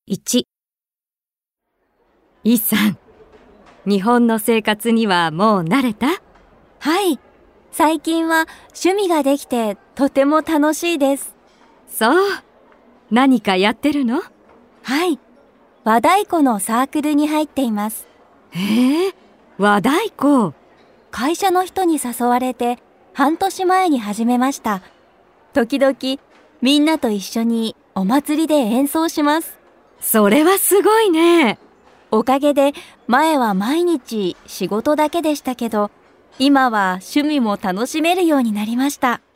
1、イさん、日本の生活にはもう慣れた？ はい。最近は趣味ができてとても楽しいです。 そう。何かやってるの？ はい。和太鼓のサークルに入っています。 へえ、和太鼓。 会社の人に誘われて半年前に始めました。時々みんなと一緒にお祭りで演奏します。 それはすごいね。 おかげで前は毎日仕事だけでしたけど、今は趣味も楽しめるようになりました。